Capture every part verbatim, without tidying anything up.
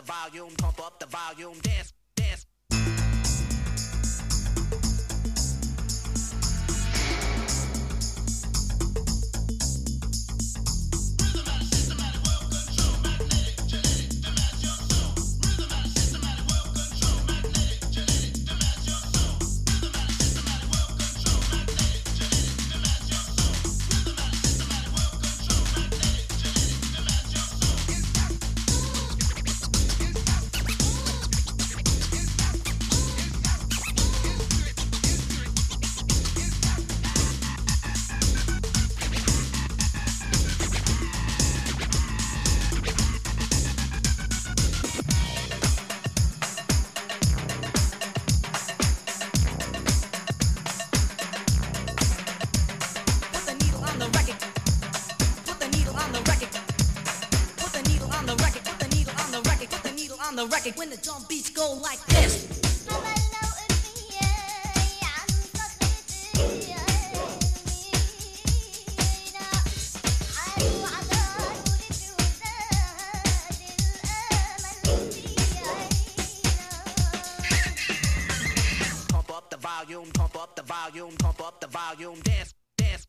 volume, pump up the volume, dance, dance. When the drum beats go like this. Pump up the volume, pump up the volume, pump up the volume, dance, dance.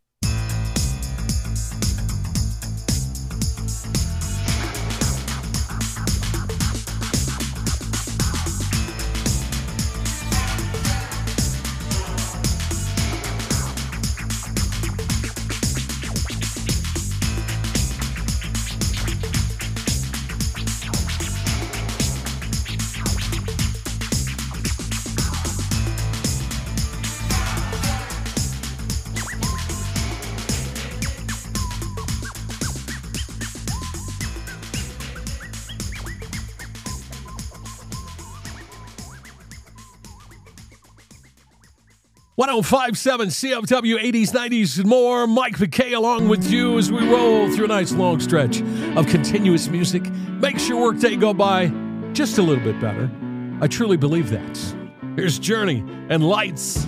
one oh five point seven C F W, eighties, nineties, and more. Mike McKay along with you as we roll through a nice long stretch of continuous music. Makes your workday go by just a little bit better. I truly believe that. Here's Journey and Lights.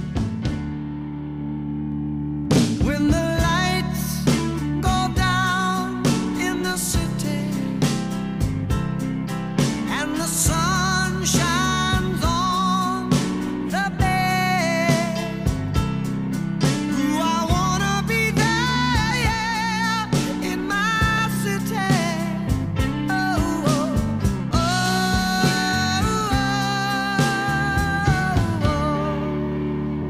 When the lights go down in the city and the sun shines on the bed, ooh, I wanna be there, yeah, in my city. Oh, oh, oh, oh, oh.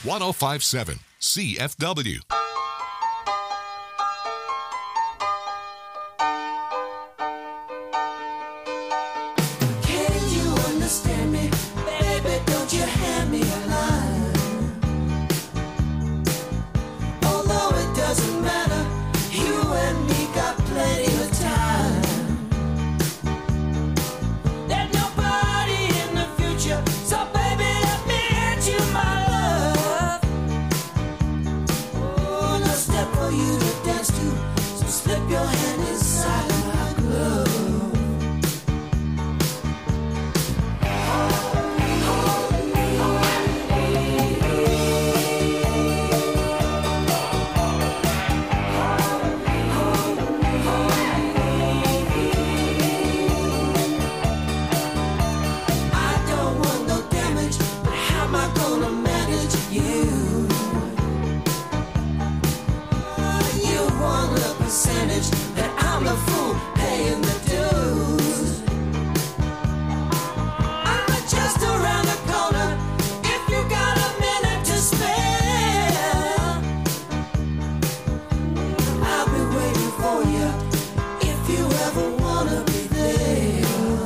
one oh five point seven C F W. Can you understand me? Baby, don't you hand me a line. Although it doesn't matter, you and me got plenty of time. There's nobody in the future, so baby, let me hit you, my love. Oh, no step for you to dance to, so slip your hand inside my glove. I don't want no damage, but how am I gonna manage you? You want a percentage, that I'm the fool paying the dues. I'm just around the corner, if you got a minute to spare. I'll be waiting for you, if you ever wanna be there.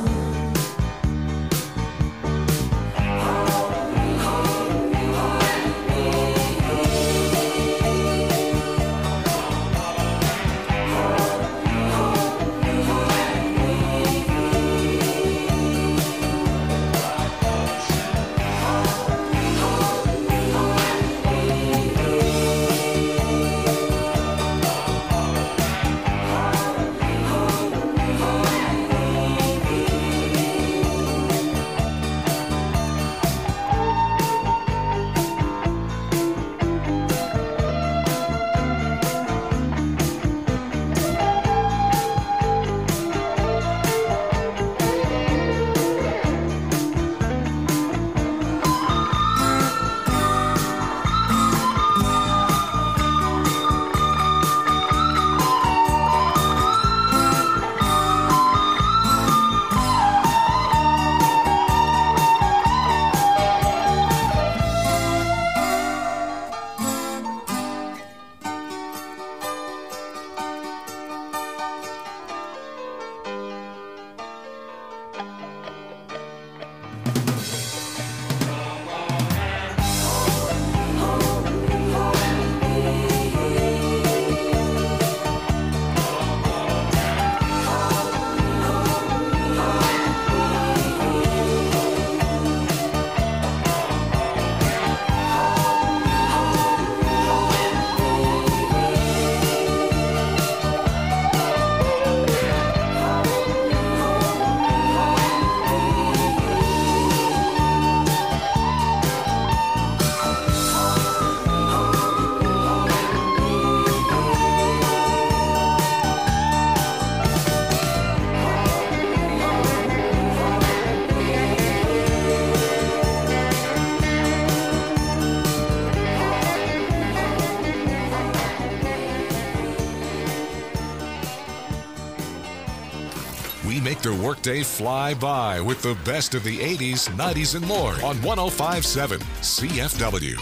We make their workday fly by with the best of the eighties, nineties, and more on one oh five point seven C F W.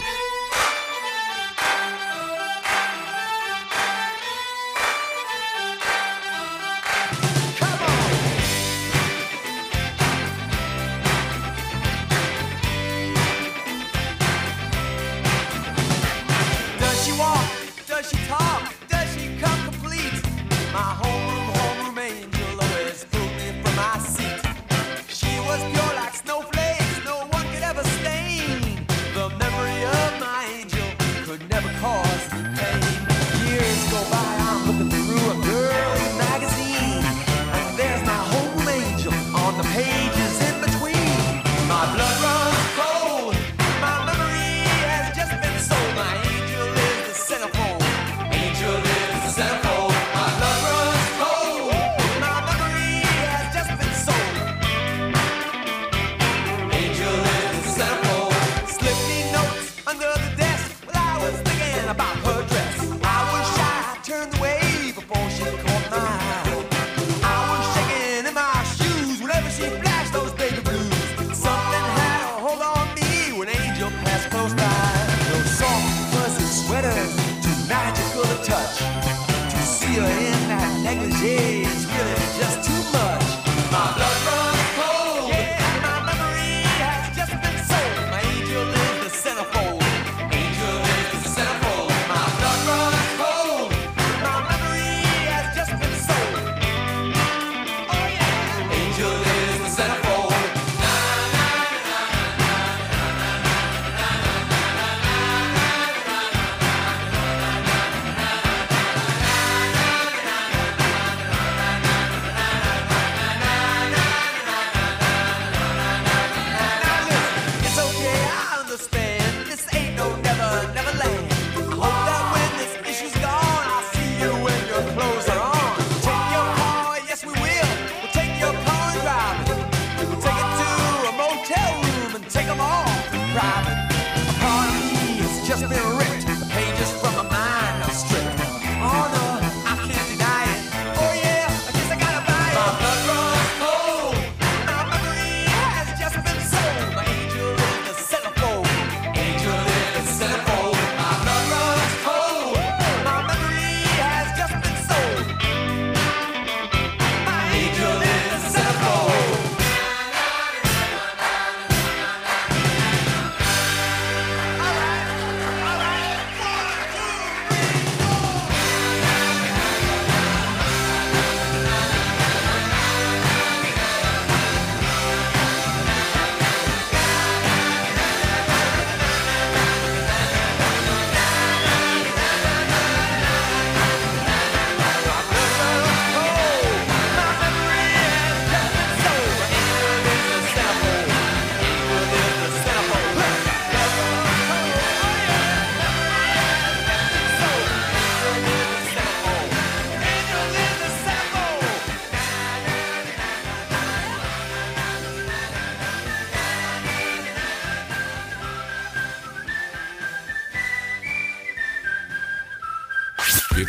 Does she walk? Does she talk? Does she come complete? My homeroom, homeroom angel always pulled me from my seat. She was pure like snowflakes, no one could ever stain the memory of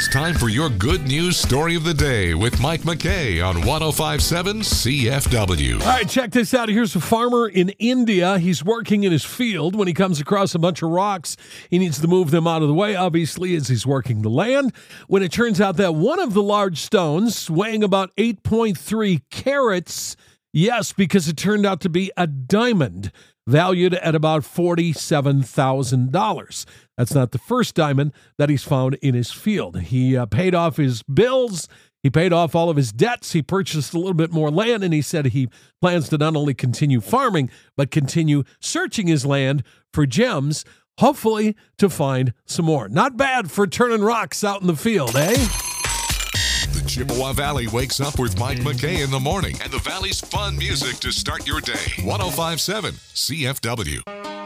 It's time for your good news story of the day with Mike McKay on one oh five point seven C F W. All right, check this out. Here's a farmer in India. He's working in his field when he comes across a bunch of rocks. He needs to move them out of the way, obviously, as he's working the land. When it turns out that one of the large stones, weighing about eight point three carats, yes, because it turned out to be a diamond, valued at about forty-seven thousand dollars. That's not the first diamond that he's found in his field. He uh, paid off his bills. He paid off all of his debts. He purchased a little bit more land, and he said he plans to not only continue farming, but continue searching his land for gems, hopefully to find some more. Not bad for turning rocks out in the field, eh? The Chippewa Valley wakes up with Mike McKay in the morning and the Valley's fun music to start your day. one oh five point seven C F W.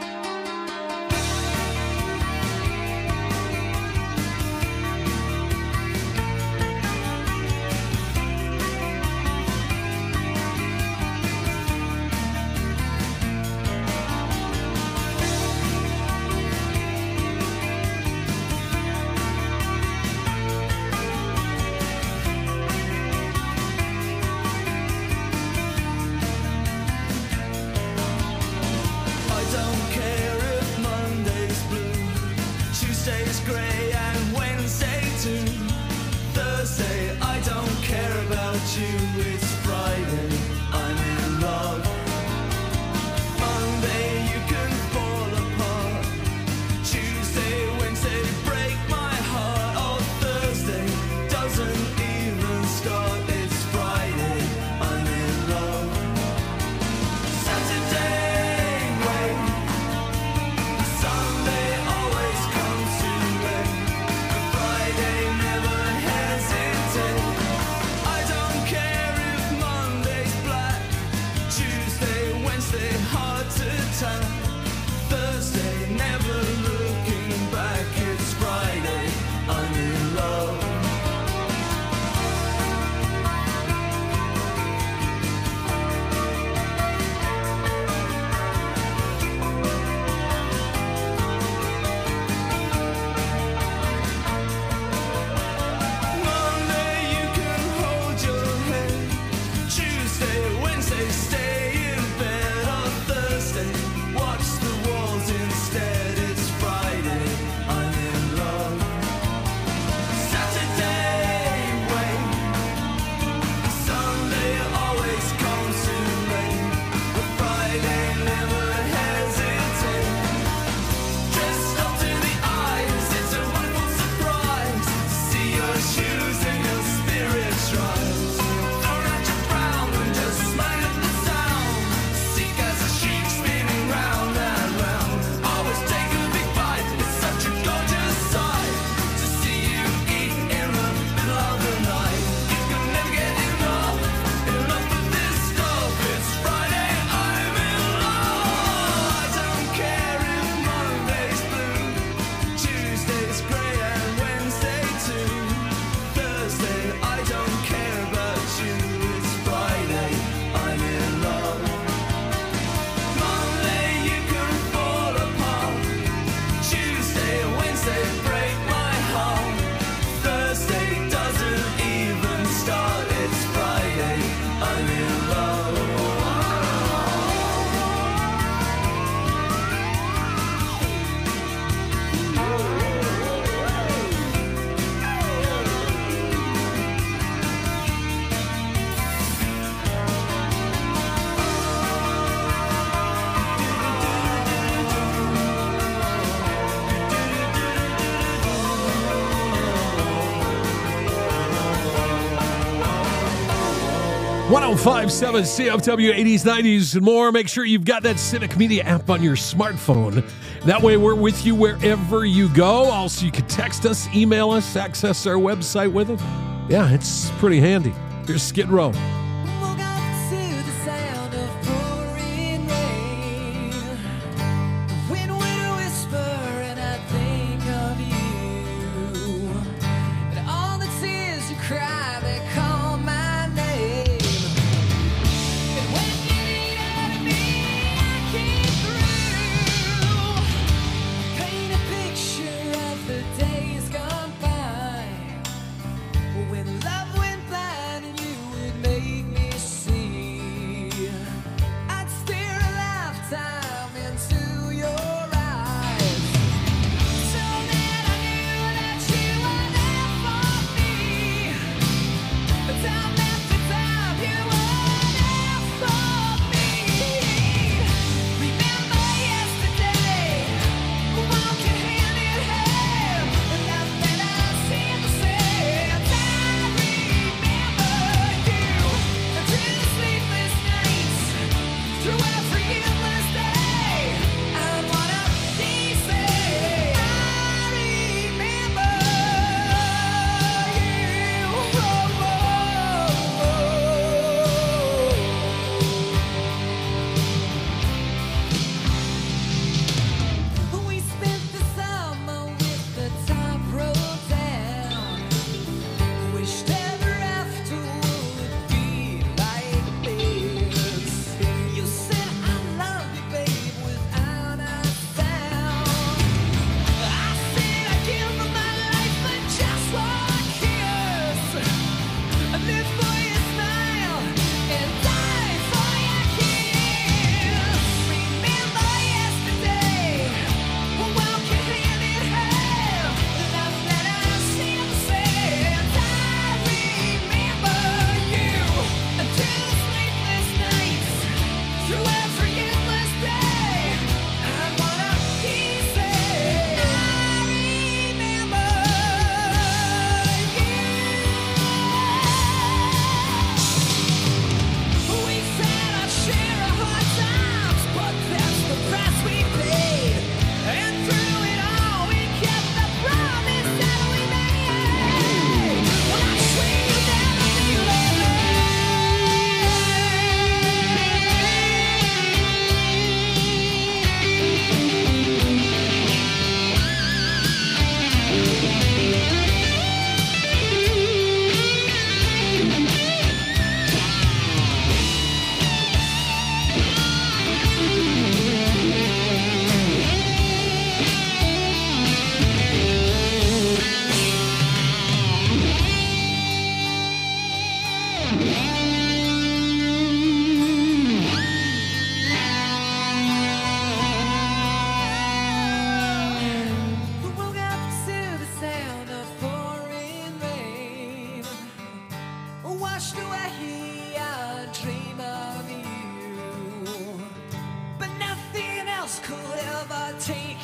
one oh five point seven C F W, eighties, nineties, and more. Make sure you've got that Civic Media app on your smartphone. That way we're with you wherever you go. Also, you can text us, email us, access our website with it. Yeah, it's pretty handy. Here's Skid Row.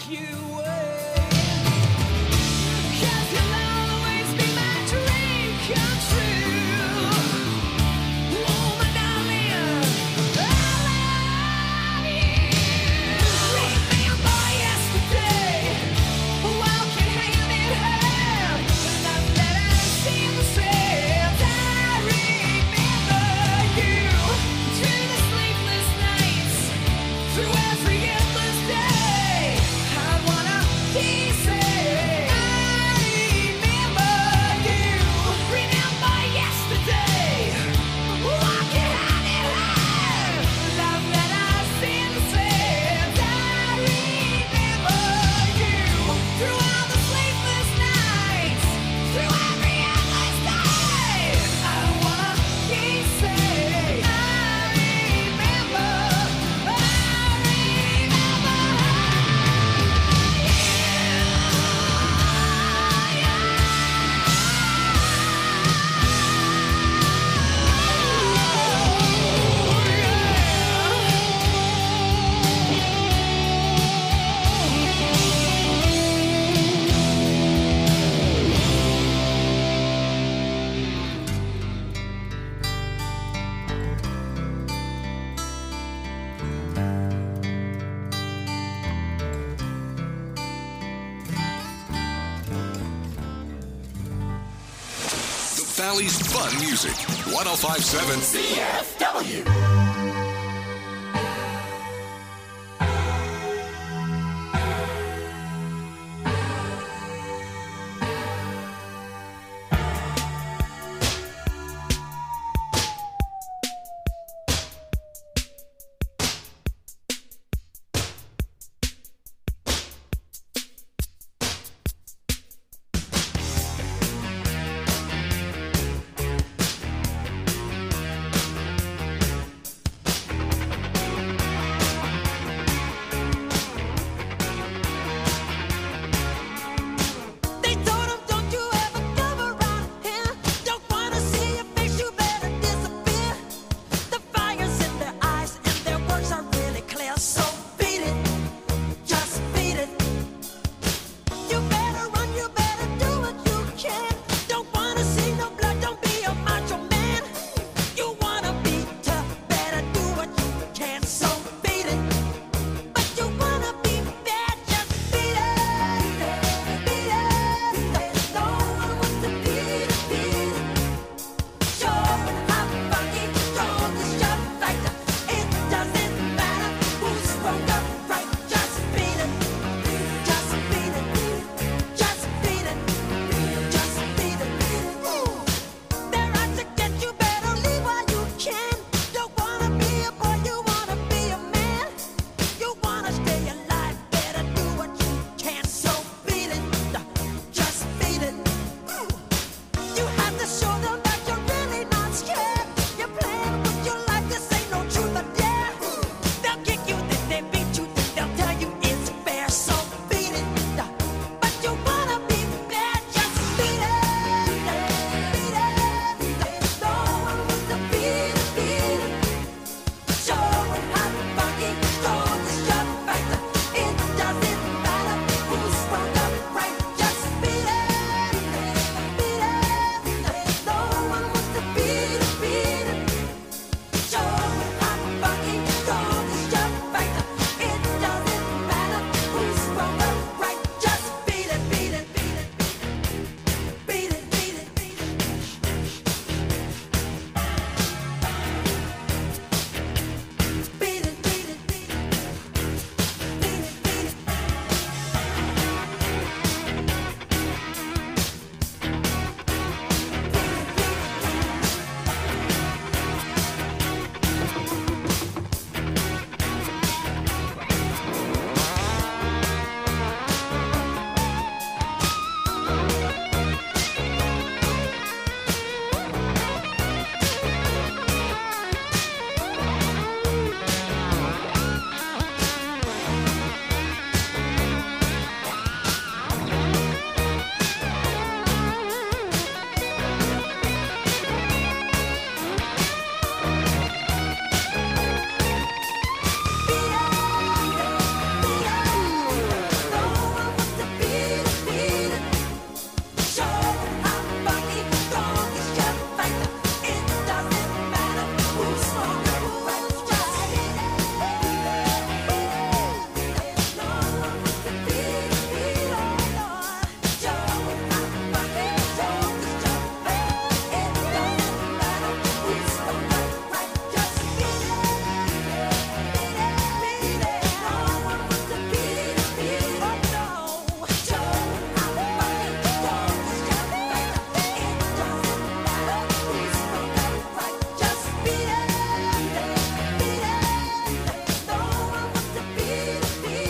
Valley's fun music. one oh five point seven C F W.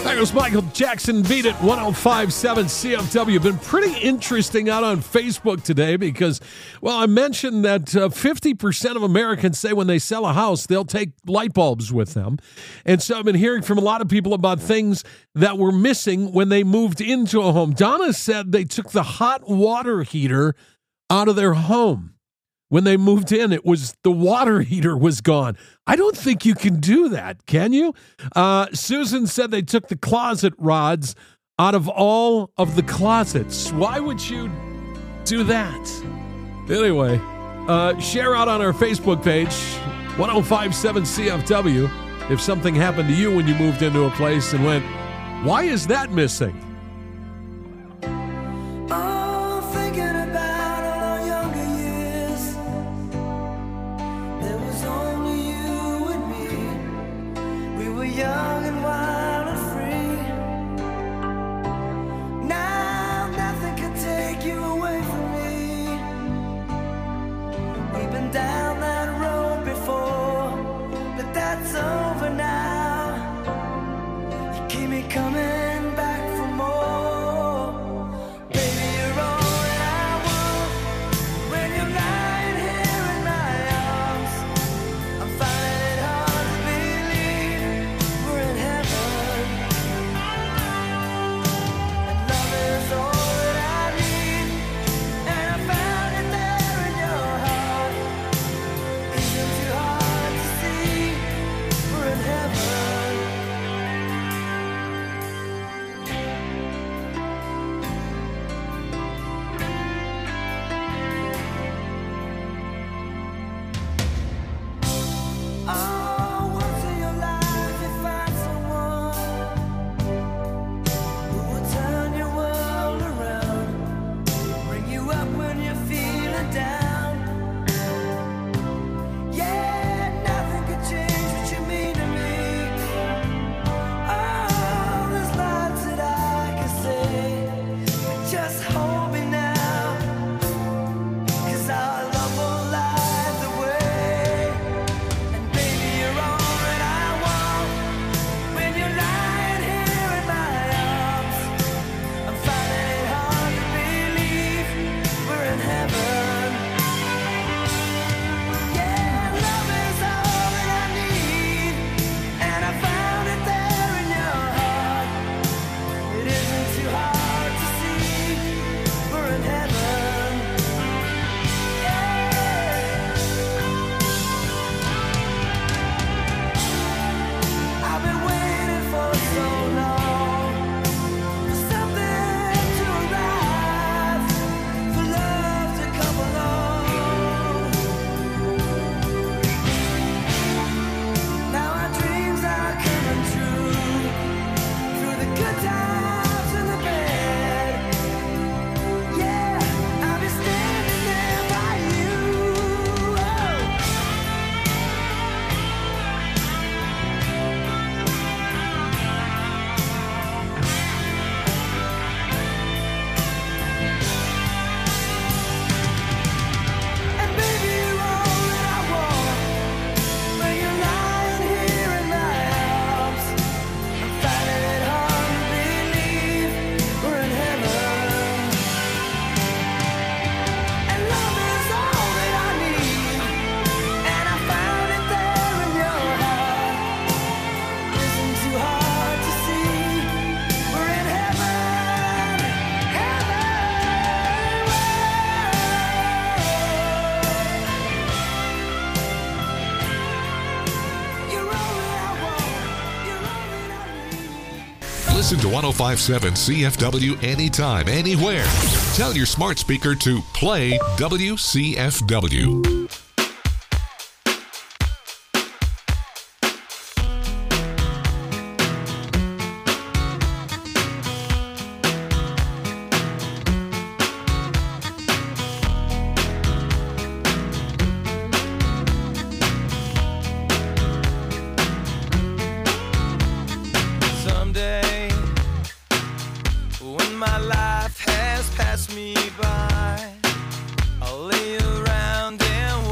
That was Michael Jackson. Beat It. one oh five point seven C F W. Been pretty interesting out on Facebook today because, well, I mentioned that uh, fifty percent of Americans say when they sell a house, they'll take light bulbs with them. And so I've been hearing from a lot of people about things that were missing when they moved into a home. Donna said they took the hot water heater out of their home. When they moved in, it was the water heater was gone. I don't think you can do that, can you? Uh, Susan said they took the closet rods out of all of the closets. Why would you do that? Anyway, uh, share out on our Facebook page, one oh five point seven C F W, if something happened to you when you moved into a place and went, why is that missing? Young and wild and free. Now nothing can take you away from me. We've been down that road before, but that's over now. You keep me coming back for more. Baby, you're all that I want. When you're lying here in my arms, I'm finding it hard to believe we're in heaven. And love is all that I need, and I found it there in your heart. Isn't too hard to see we're in heaven. Oh, once in your life you find someone who will turn your world around, bring you up when you're feeling down. Yeah, nothing could change what you mean to me. Oh, there's lots that I can say, but just hold me now, 'cause our love will light the way. And baby, you're all that I want. When you're lying here in my arms, I'm finding it hard to believe we're in heaven. Yeah, love is all that I need, and I found it there in your heart. It isn't too hard to see we're in heaven. I've been waiting for so long for something to arrive, for love to come along. Now our dreams are coming true, through the good times and the bad. Yeah, I'll be standing there by you. Oh. And baby, you're all that I want. When you're lying here in my arms, I'm finding it hard to believe we're in heaven. And love is all that I need, and I found it there in your heart. Isn't too hard to see we're in heaven, heaven. You're all that I want. You're all that I need. Listen to one oh five point seven C F W anytime, anywhere. Tell your smart speaker to play W C F W. Someday, when my life has passed me by, I'll lay around and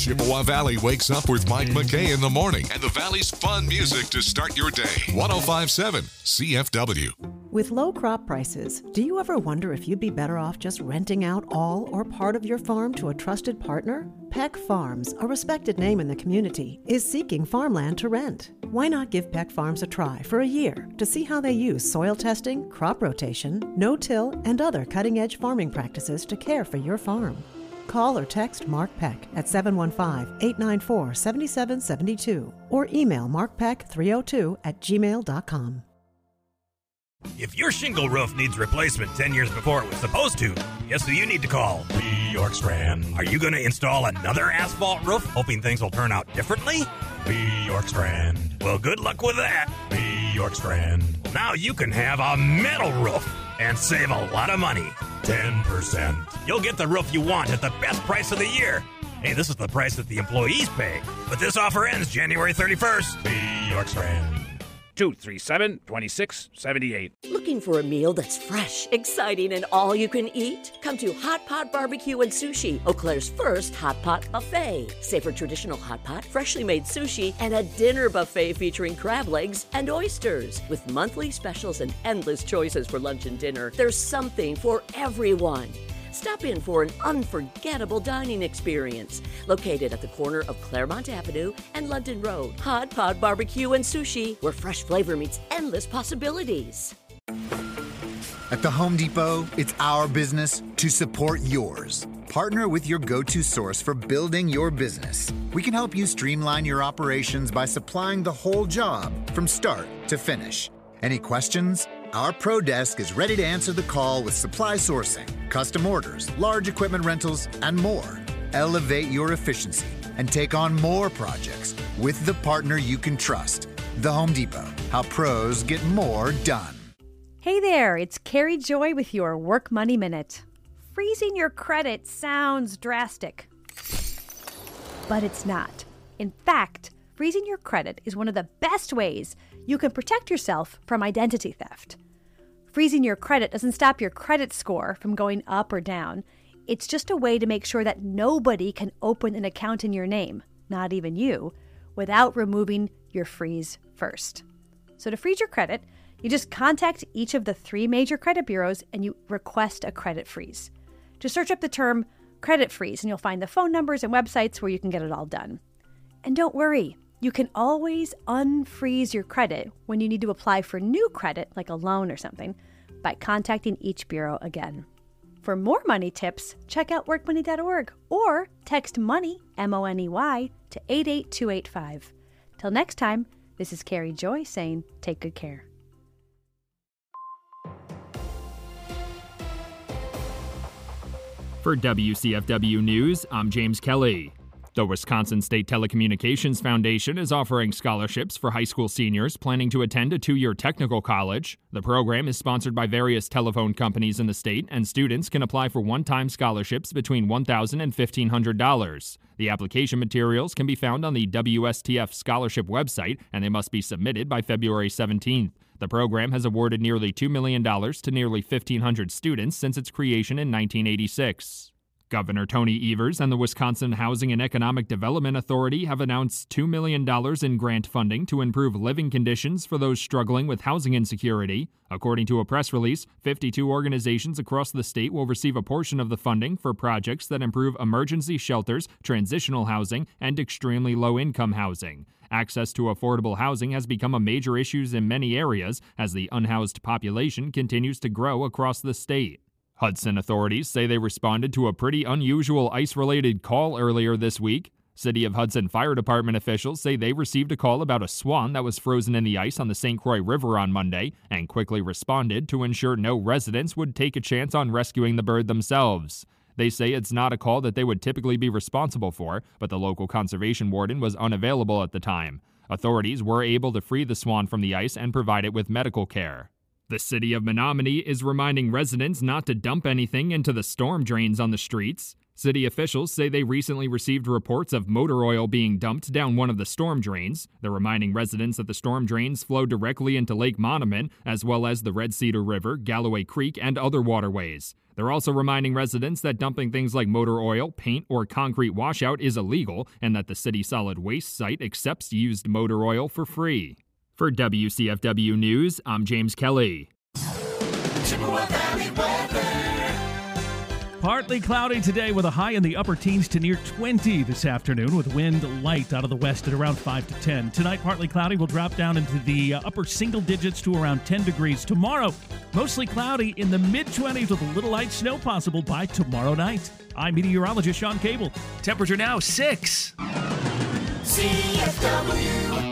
Chippewa Valley wakes up with Mike McKay in the morning and the Valley's fun music to start your day. one oh five point seven C F W. With low crop prices, do you ever wonder if you'd be better off just renting out all or part of your farm to a trusted partner? Peck Farms, a respected name in the community, is seeking farmland to rent. Why not give Peck Farms a try for a year to see how they use soil testing, crop rotation, no-till, and other cutting-edge farming practices to care for your farm? Call or text Mark Peck at seven one five, eight nine four, seven seven seven two or email mark peck three oh two at gmail dot com. If your shingle roof needs replacement ten years before it was supposed to, guess who you need to call? Lee York Strand. Are you going to install another asphalt roof, hoping things will turn out differently? Lee York Strand. Well, good luck with that. Lee York Strand. Now you can have a metal roof and save a lot of money. ten percent. You'll get the roof you want at the best price of the year. Hey, this is the price that the employees pay. But this offer ends January thirty-first. Lee York Strand. two three seven, two six seven eight. Looking for a meal that's fresh, exciting, and all you can eat? Come to Hot Pot Barbecue and Sushi, Eau Claire's first hot pot buffet. Savor traditional hot pot, freshly made sushi, and a dinner buffet featuring crab legs and oysters. With monthly specials and endless choices for lunch and dinner, there's something for everyone. Stop in for an unforgettable dining experience. Located at the corner of Claremont Avenue and London Road. Hot Pot Barbecue and Sushi, where fresh flavor meets endless possibilities. At the Home Depot, it's our business to support yours. Partner with your go-to source for building your business. We can help you streamline your operations by supplying the whole job from start to finish. Any questions? Our Pro Desk is ready to answer the call with supply sourcing, custom orders, large equipment rentals, and more. Elevate your efficiency and take on more projects with the partner you can trust. The Home Depot, how pros get more done. Hey there, it's Carrie Joy with your Work Money Minute. Freezing your credit sounds drastic, but it's not. In fact, freezing your credit is one of the best ways you can protect yourself from identity theft. Freezing your credit doesn't stop your credit score from going up or down. It's just a way to make sure that nobody can open an account in your name, not even you, without removing your freeze first. So to freeze your credit, you just contact each of the three major credit bureaus and you request a credit freeze. Just search up the term credit freeze and you'll find the phone numbers and websites where you can get it all done. And don't worry, you can always unfreeze your credit when you need to apply for new credit, like a loan or something, by contacting each bureau again. For more money tips, check out work money dot org or text MONEY, M O N E Y, to eight eight two eight five. Till next time, this is Carrie Joy saying take good care. For W C F W News, I'm James Kelly. The Wisconsin State Telecommunications Foundation is offering scholarships for high school seniors planning to attend a two-year technical college. The program is sponsored by various telephone companies in the state, and students can apply for one-time scholarships between one thousand dollars and fifteen hundred dollars. The application materials can be found on the W S T F scholarship website, and they must be submitted by February seventeenth. The program has awarded nearly two million dollars to nearly fifteen hundred students since its creation in nineteen eighty-six. Governor Tony Evers and the Wisconsin Housing and Economic Development Authority have announced two million dollars in grant funding to improve living conditions for those struggling with housing insecurity. According to a press release, fifty-two organizations across the state will receive a portion of the funding for projects that improve emergency shelters, transitional housing, and extremely low-income housing. Access to affordable housing has become a major issue in many areas as the unhoused population continues to grow across the state. Hudson authorities say they responded to a pretty unusual ice-related call earlier this week. City of Hudson Fire Department officials say they received a call about a swan that was frozen in the ice on the Saint Croix River on Monday and quickly responded to ensure no residents would take a chance on rescuing the bird themselves. They say it's not a call that they would typically be responsible for, but the local conservation warden was unavailable at the time. Authorities were able to free the swan from the ice and provide it with medical care. The city of Menominee is reminding residents not to dump anything into the storm drains on the streets. City officials say they recently received reports of motor oil being dumped down one of the storm drains. They're reminding residents that the storm drains flow directly into Lake Monument, as well as the Red Cedar River, Galloway Creek, and other waterways. They're also reminding residents that dumping things like motor oil, paint, or concrete washout is illegal, and that the city solid waste site accepts used motor oil for free. For W C F W News, I'm James Kelly. Chippewa Valley weather. Partly cloudy today with a high in the upper teens to near twenty this afternoon, with wind light out of the west at around five to ten. Tonight, partly cloudy will drop down into the uh, upper single digits to around ten degrees. Tomorrow, mostly cloudy in the mid-twenties with a little light snow possible by tomorrow night. I'm meteorologist Sean Cable. Temperature now six. C F W.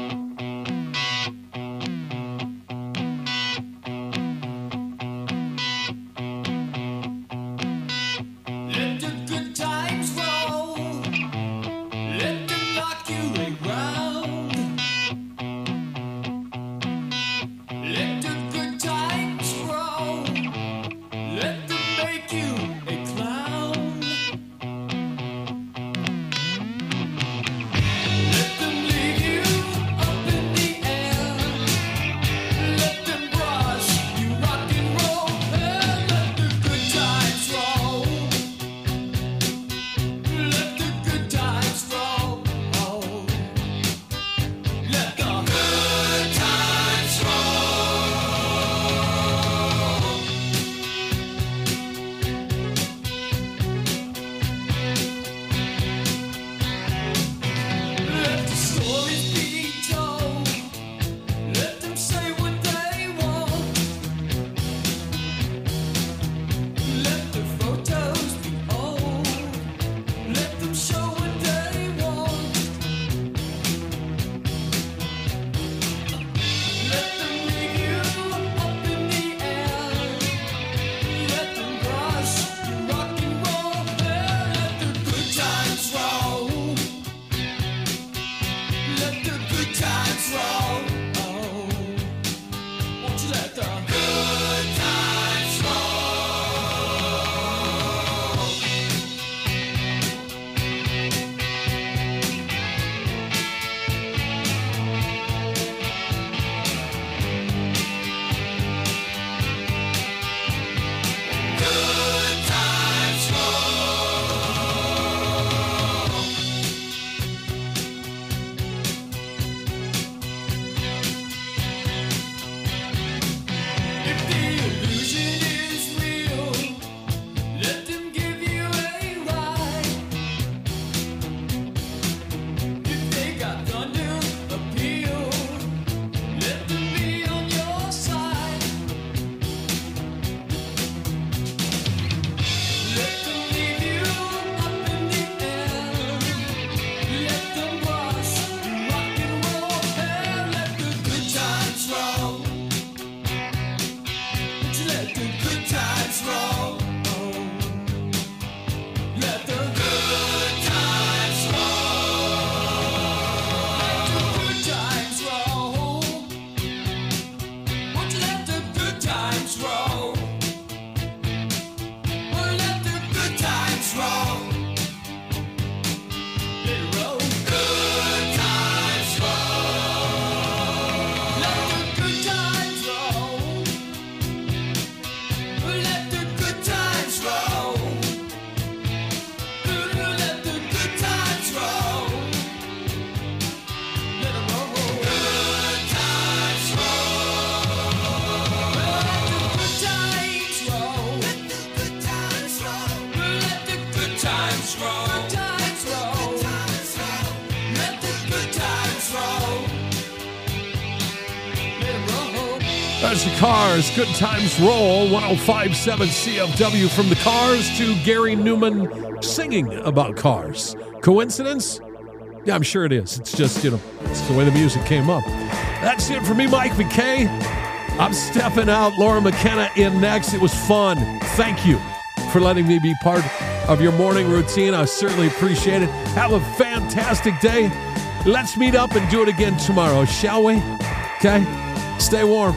That's the Cars. Good Times Roll. one oh five point seven C F W. From the Cars to Gary Newman singing about cars. Coincidence? Yeah, I'm sure it is. It's just, you know, it's the way the music came up. That's it for me, Mike McKay. I'm stepping out. Laura McKenna in next. It was fun. Thank you for letting me be part of your morning routine. I certainly appreciate it. Have a fantastic day. Let's meet up and do it again tomorrow, shall we? Okay? Stay warm.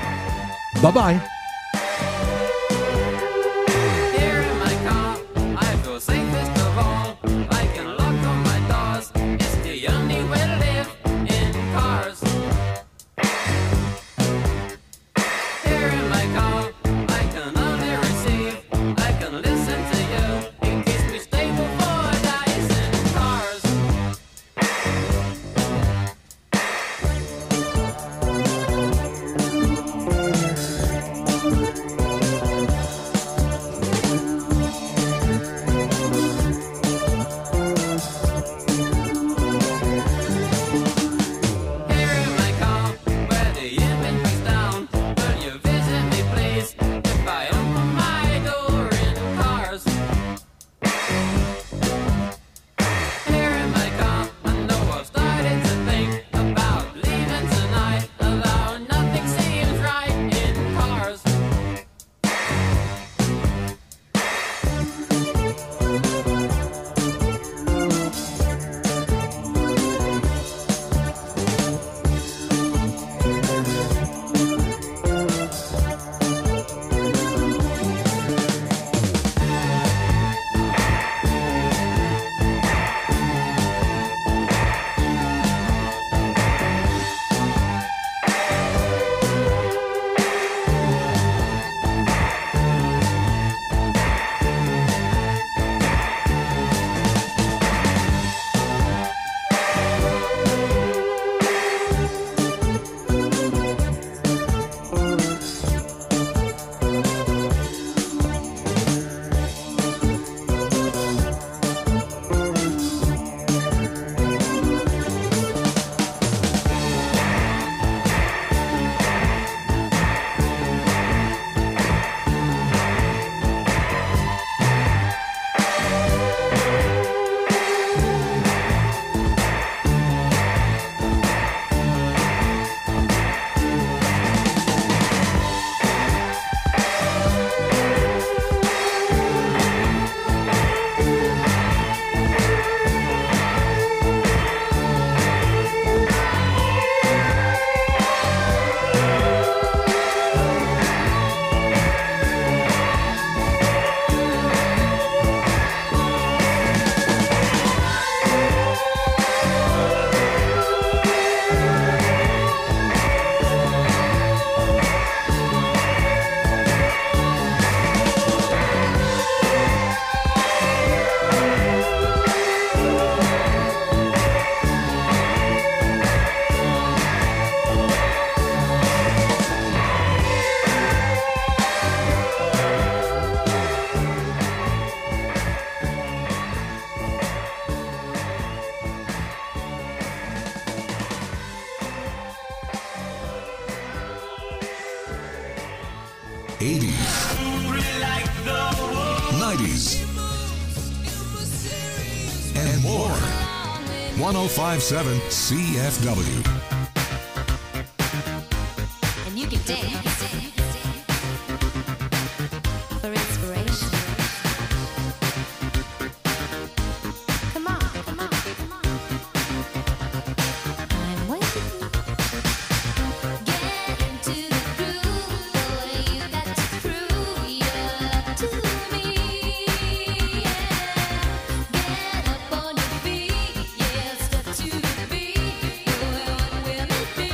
Bye-bye. Here in my car, I feel safest of more. one oh five point seven C F W. And you can dance for inspiration. Come on, come on, come on. I'm waiting. Get into the groove, boy. You got to prove your love to me. Get up on your feet, yeah. Step to the beat, boy. What will it be?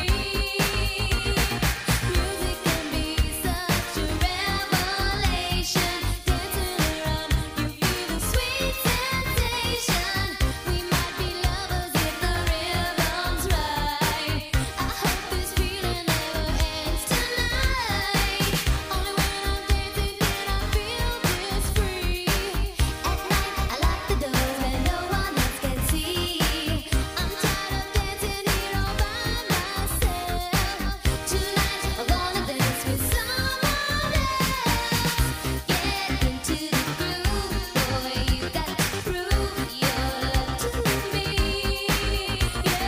Music can be such a revelation. Dancing around, you feel the sweet sensation. We might be lovers if the rhythm's right. I hope this feeling never ends tonight. Only when I'm dancing can I feel this free. At night, I lock the doors where no one else can see. I'm tired of dancing here all by myself. Tonight, I wanna dance with someone else. Get into the groove, boy. You got to prove your love to me. Yeah,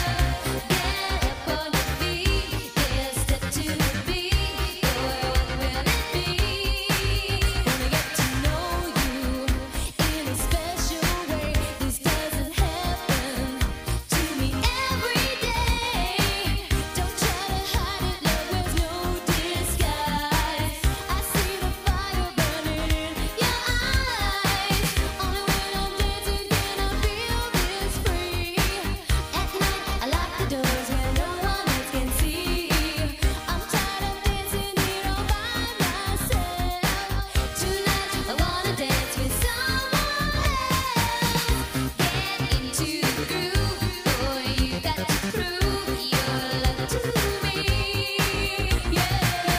get up on your feet, yeah. Step to the beat, boy. What will it be? Wanna get to know you in a special way. This doesn't happen to me every day. Don't try to hide it, love wears no disguise. I see the fire burning in your eyes. Only when I'm dancing can I feel this free. At night, I lock the doors where no one else can see. I'm tired of dancing here all by myself. Tonight, I wanna dance with someone else. Get into the groove, boy. You got to prove your love to me. Yeah,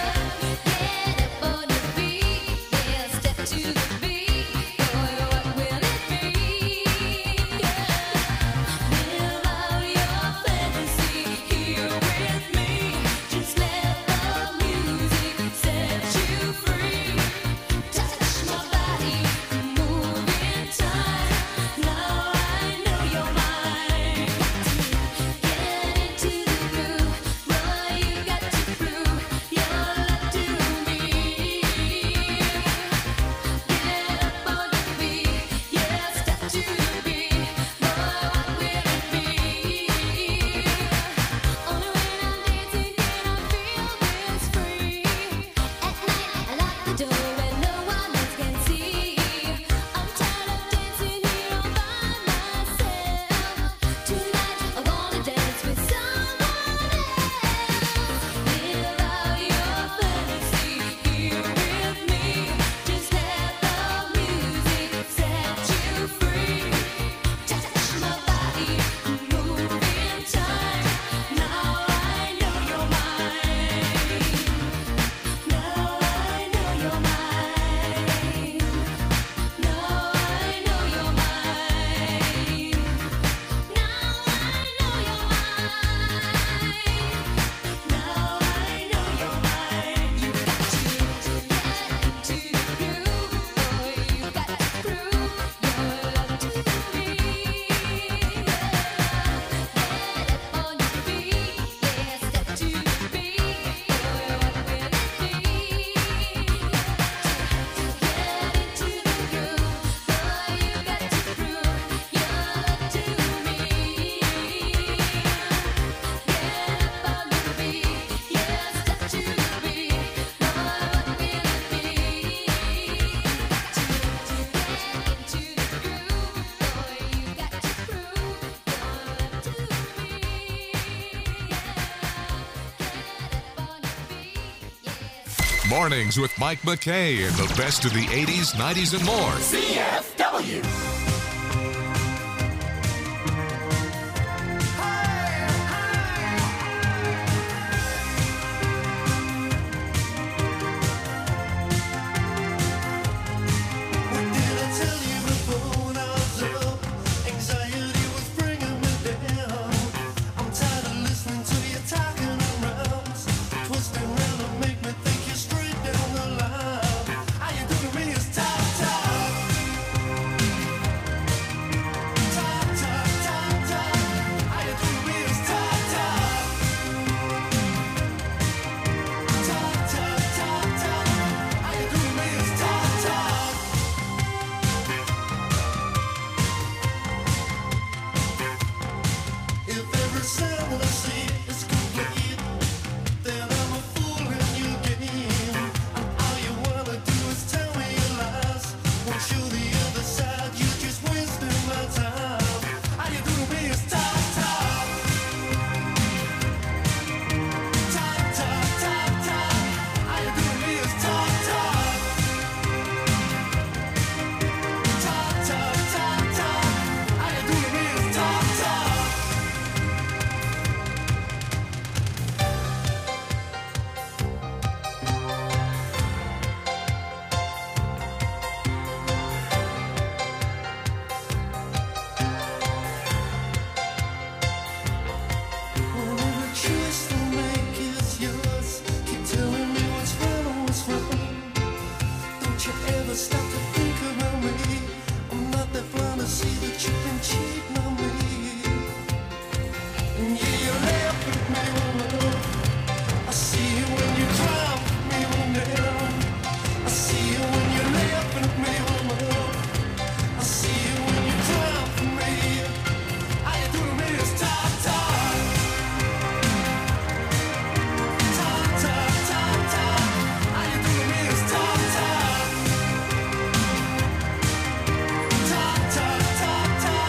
get up on your feet, yeah. Step to the beat, boy. What will it be? Yeah, live out your fantasy here with me. Just let the music set you free. Touch my body, move in time. Now I know you're mine. Get into the groove, boy. You got to prove your love to me. Get up on your feet, yeah. Step to the beat, boy. What will it be? Only when I'm dancing can I feel this free. At night, I lock the door where no one else can see. I'm tired of dancing here all by myself. Tonight, I wanna dance with someone else. Live out your fantasy here with me. Just let the music set you free. Touch my body, move in time. Now I know you're mine. Now I know you're mine. Now I know you're mine. Now I know you're mine. Now I know you're mine. You got to get into the groove, boy. You got to prove your love to me. Get up on your feet, yeah. Step to the beat, boy. What will it be? Get into the groove, boy. You got to prove your love to me. Get up on your feet, yeah. Step to the beat, boy. What will it be? Get into the groove, boy. You got to prove your love to me. Mornings with Mike McKay and the best of the eighties, nineties, and more. C F W. Twisting around to make me think you're straight down the line. How you doing to me is top, top. ever stop to think about me? I'm not that blind to see that you've been cheating on me. And yeah, you laugh at me, oh love. I see you when you cry for me, oh damn. I see you when you're laughing at me, oh love. I see you when you cry for me. All you do to me is talk, talk. Talk, talk, talk, talk. All you do to me is talk, talk. Talk, talk, talk, talk.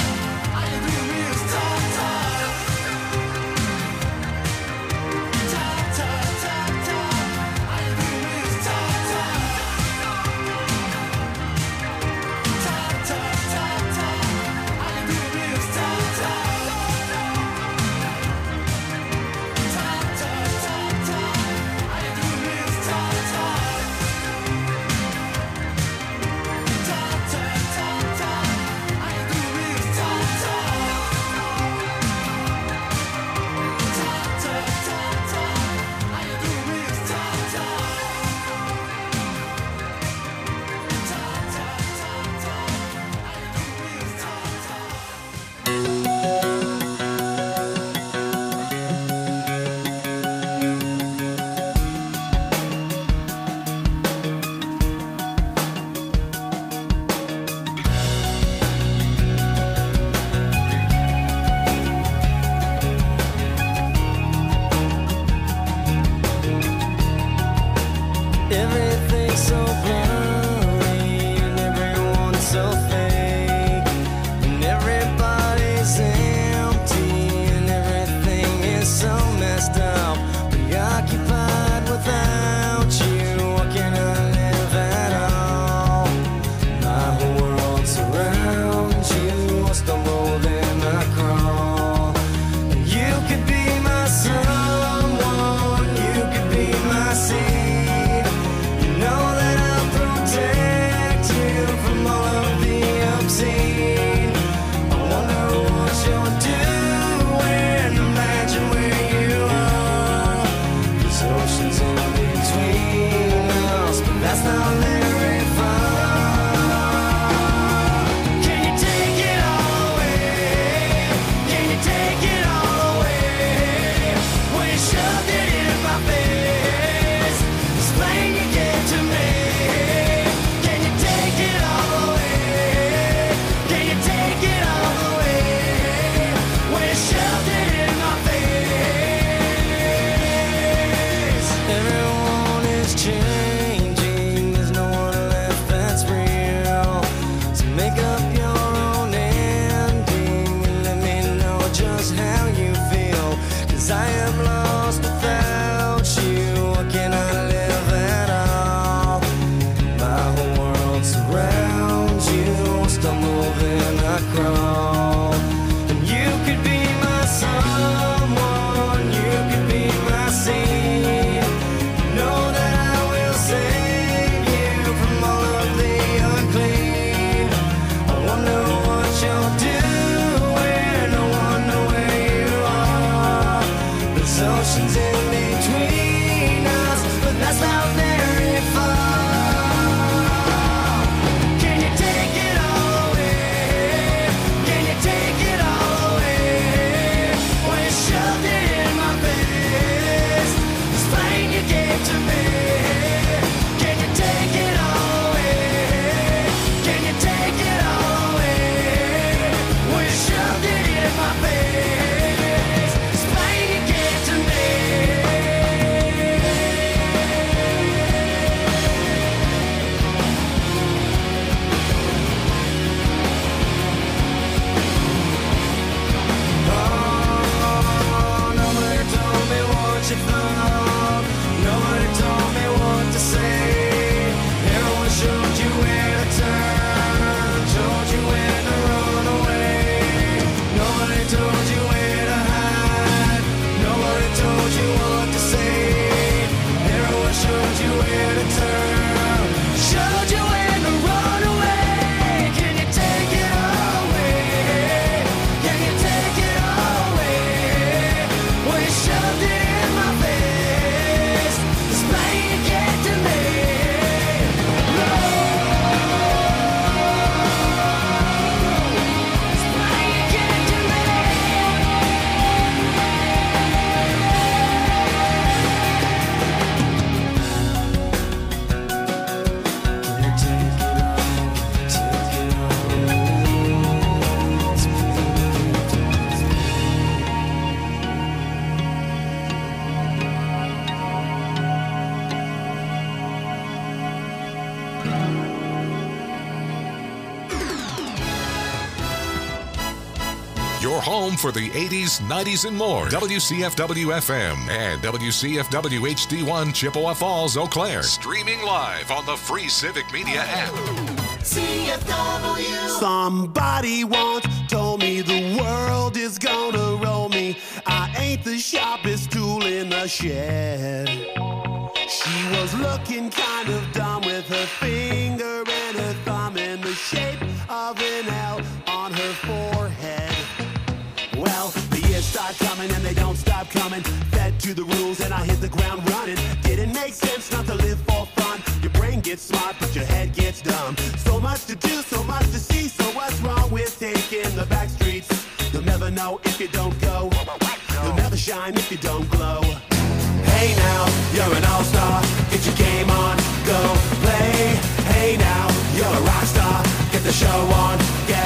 your home for the eighties, nineties, and more. W C F W F M and W C F W H D one Chippewa Falls, Eau Claire. Streaming live on the free Civic Media app. C F W. Somebody once told me the world is gonna roll me. I ain't the sharpest tool in the shed. She was looking kind of dumb with her finger and her thumb in the shape of an L on her forehead. Well, the years start coming and they don't stop coming. Fed to the rules and I hit the ground running. Didn't make sense not to live for fun. Your brain gets smart but your head gets dumb. So much to do, so much to see. So what's wrong with taking the back streets? You'll never know if you don't go. You'll never shine if you don't glow. Hey now, you're an all-star. Get your game on, go play. Hey now, you're a rock star. Get the show on, get